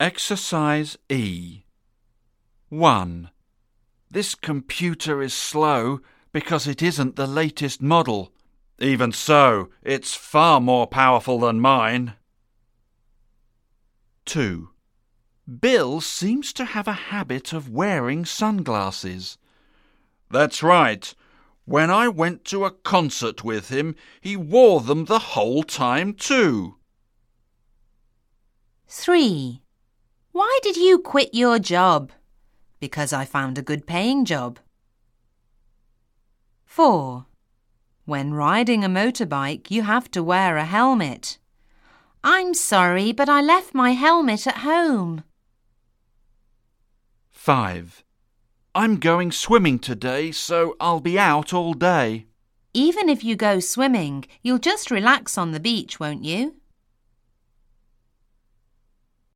Exercise E. 1. This computer is slow because it isn't the latest model. Even so, it's far more powerful than mine. 2. Bill seems to have a habit of wearing sunglasses. That's right. When I went to a concert with him, he wore them the whole time too. 3. Why did you quit your job? Because I found a good paying job. 4. When riding a motorbike, you have to wear a helmet. I'm sorry, but I left my helmet at home. 5. I'm going swimming today, so I'll be out all day. Even if you go swimming, you'll just relax on the beach, won't you?